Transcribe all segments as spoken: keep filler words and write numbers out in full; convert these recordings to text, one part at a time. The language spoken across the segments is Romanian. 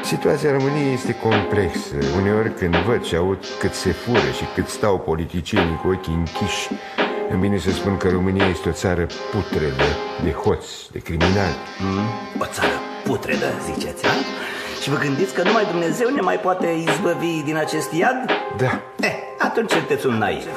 Situația României este complexă. Uneori când văd și aud cât se fură și cât stau politicienii cu ochii închiși, îmi vine să spun că România este o țară putredă de hoți, de criminali. mm, O țară putredă, ziceți, ha? Și vă gândiți că numai Dumnezeu ne mai poate izbăvi din acest iad? Da. Eh, atunci sunteți un naiv.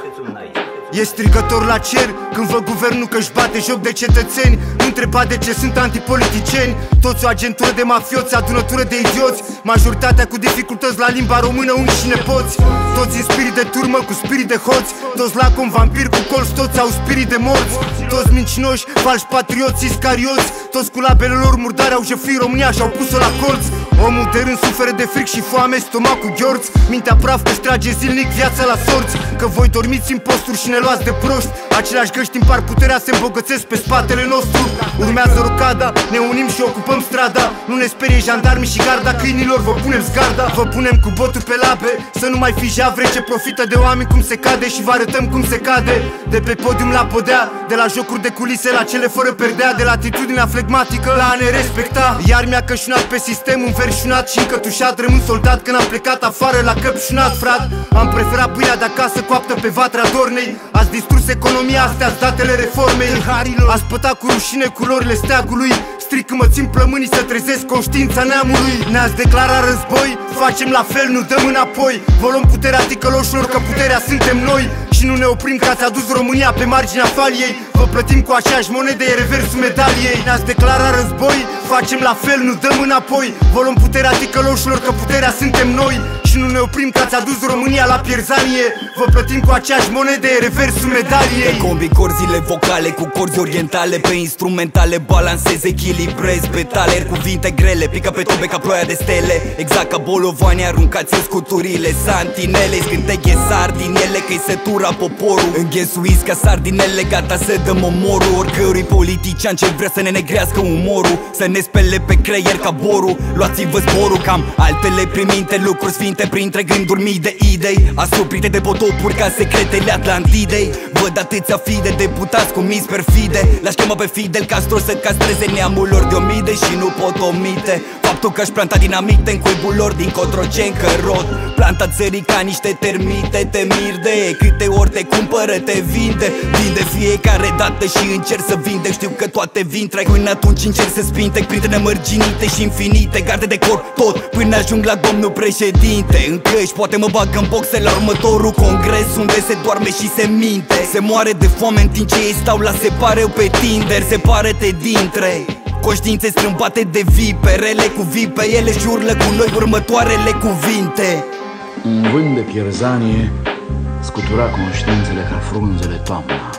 E strigător la cer când văd guvernul că-și bate joc de cetățeni. Nu întreba de ce sunt antipoliticieni. Toți o agentură de mafioți, adunătură de idioți. Majoritatea cu dificultăți la limba română, unii și nepoți. Toți în spirit de turmă, cu spirit de hoți. Toți la cum vampir cu colți, toți au spirit de morți. Toți mincinoși, falși patrioți, iscarioți. Toți cu labele lor murdare au jefuit România și au pus-o la colț. Omul de rând suferă de fric și foame, stomacul gheorți. Mintea praf că-și trage zilnic viața la sorți. Că voi dormiți în posturi și ne luați de proști. Același găști împar puterea, se îmbogățesc pe spatele nostru. Urmează rocada, ne unim și ocupăm strada. Nu ne sperie jandarmii și garda câinilor, vă punem zgarda. Vă punem cu botul pe labe, să nu mai fi javre ce profită de oameni cum se cade. Și vă arătăm cum se cade. De pe podium la podea, de la jocuri de culise la cele fără perdea. De la atitudinea flegmatică la a ne respecta. Iar mi-a cășunat pe sistem înverșunat și încătușat. Rămân soldat când am plecat afară la căpșunat, frat. Am preferat pâinea de acasă coaptă pe vatra dornei. Ați distrus economia, astea-s datele reformei. Ați pătat cu rușine culorile steagului. Stric când mă țin plămânii să trezesc conștiința neamului. Ne-ați declarat război, facem la fel, nu dăm înapoi. Vă luăm puterea ticăloșilor, că puterea suntem noi. Și nu ne oprim că ați adus România pe marginea faliei. Vă plătim cu aceeași monedă, e reversul medaliei. Ne-ați declarat război, facem la fel, nu dăm înapoi. Vă luăm puterea ticăloșilor, că puterea suntem noi. Și nu ne oprim că ați adus România la pierzanie. Vă plătim cu aceeași monedă, e reversul medaliei. Te combi corzile vocale cu corzi orientale. Pe instrumentale balansez, echilibrez petale. Cuvinte grele, pică pe tobe ca ploaia de stele. Exact ca bolovani aruncați în scuturile santinele. Scânteie sardinele, că-i setura poporul. Înghesuiți ca sardinele, gata să dăm omorul oricărui politician ce vrea să ne negrească umorul. Să ne spele pe creier ca borul. Luați-vă zborul, cam altele priminte, lucruri sfinte printre gânduri mii de idei. Asuprite de potopuri ca secretele Atlantidei. Văd atâția fi de deputați cu mis perfide. L-aș chema pe Fidel Castro să castreze neamul lor de omide. Și nu pot omite faptul că aș planta dinamite în cuibul lor din Cotroceni Cărot. Planta țării ca niște termite. Te mir de câte ori te cumpără, te vinde. Vinde fiecare dată și încerc să vindec. Știu că toate vin, trec până atunci încerc să spintec printre nemărginite și infinite garde de cor tot până ajung la domnul președinte. În căști poate mă bag în boxe la următorul congres unde se doarme și se minte. Se moare de foame în timp ce ei stau la separeu pe Tinder. Separă-te dintre conștiințe strâmbate de viperele cu vipe. Ele și urlă cu noi următoarele cuvinte. Un vânt de pierzanie scutura conștiințele ca frunzele toamna.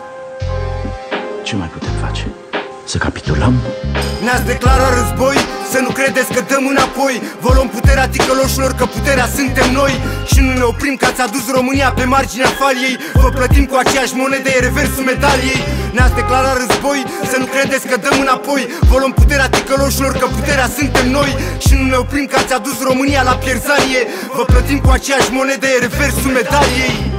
Ce mai putem face? Să capitulăm? Ne-ați declarat război, să nu credeți că dăm înapoi. Vă luăm puterea ticăloșilor, că puterea suntem noi. Și nu ne oprim că ați adus România pe marginea faliei. Vă plătim cu aceeași monedă, e reversul medaliei. Ne-ați declarat război, să nu credeți că dăm înapoi. Vă luăm puterea ticăloșilor, că puterea suntem noi. Și nu ne oprim că ați adus România la pierzanie. Vă plătim cu aceeași monedă, e reversul medaliei.